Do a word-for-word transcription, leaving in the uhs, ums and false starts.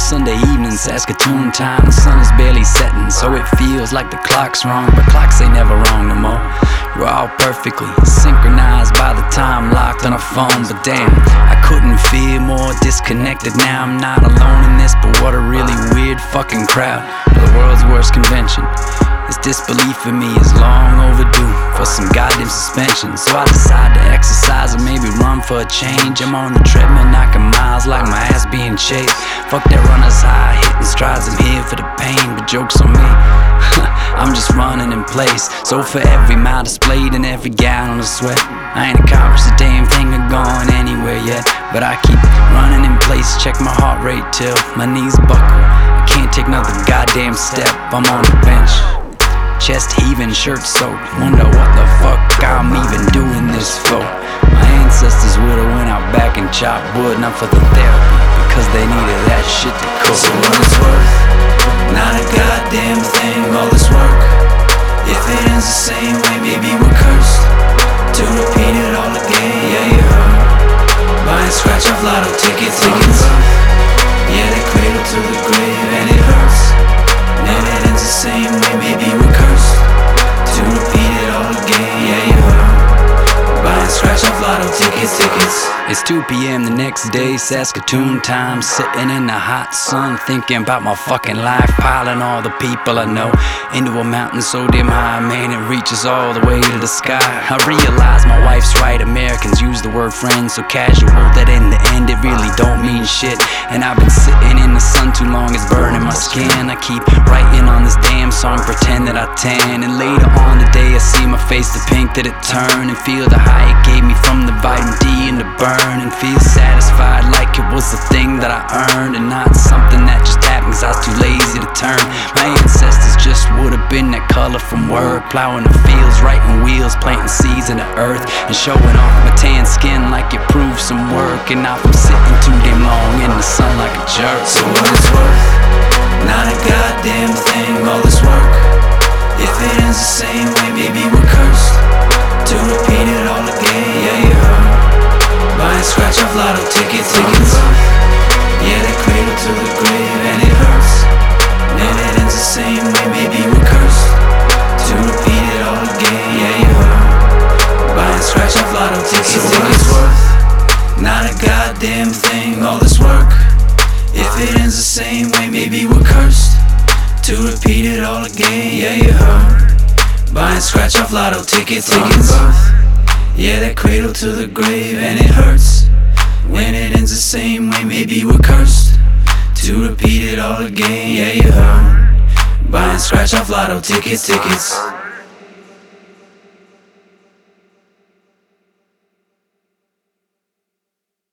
Sunday evening, Saskatoon time. The sun is barely setting, so it feels like the clock's wrong, but clocks ain't never wrong no more. We're all perfectly synchronized by the time locked on a phone. But damn, I couldn't feel more disconnected. Now I'm not alone in this, but what a really weird fucking crowd. The world's worst convention. This disbelief in me is long overdue for some goddamn suspension. So I decide to exercise or maybe run for a change. I'm on the treadmill knocking miles like my ass being chased. Fuck that runner's high, hitting strides, I'm here for the pain. But joke's on me, I'm just running in place. So for every mile displayed and every gallon of sweat, I ain't accomplished a damn thing or gone anywhere yet. But I keep running in place, check my heart rate till my knees buckle. I can't take another goddamn step, I'm on the bench. Chest heaving, shirt soaked, wonder what the fuck I'm even doing this for. My ancestors would've went out back and chopped wood, not for the therapy, because they needed that shit to cook. So what it's worth, not a goddamn thing, all this work. If it ends the same way, maybe we're cursed to repeat it all again, yeah, you heard. Buying scratch off lotto tickets, tickets. Yeah, they cradle to the grave and it hurts. And it ends the same way, maybe we're cursed to repeat it all again, yeah, you heard. Buying scratch off lotto tickets, tickets. It's two p m the next day, Saskatoon time. Sitting in the hot sun, thinking about my fucking life. Piling all the people I know into a mountain so damn high, man, it reaches all the way to the sky. I realize my wife's right, Americans use the word friend so casual that in the end it really don't mean shit. And I've been sitting in the sun too long, it's burning my skin. I keep writing on this damn song, pretend that I tan. And later on today I see my face, the pink that it turned, and feel the high it gave me from the vitamin D and the burn. And feel satisfied like it was the thing that I earned, and not something that just happened cause I was too lazy to turn. My ancestors just would've been that color from work, plowing the fields, writing wheels, planting seeds in the earth, and showing off my tan skin like it proved some work. And now I'm sitting too damn long in the sun like a jerk. So what it's worth, not a goddamn thing, all this work. If it ends the same way, maybe we're cursed to repeat it all again, yeah, you heard. Buying scratch off lotto tickets, tickets. Yeah, they cradle to the grave and it hurts. And it ends the same way, maybe we're cursed to repeat it all again, yeah, you heard. Buying scratch off lotto tickets, so what it's worth, not a goddamn thing, all this work. If it ends the same way, maybe we're cursed to repeat it all again, yeah, you heard. Buying scratch off lotto tickets, tickets. Yeah, that cradle to the grave and it hurts. When it ends the same way, maybe we're cursed to repeat it all again, yeah, you heard. Buying scratch off lotto tickets, tickets.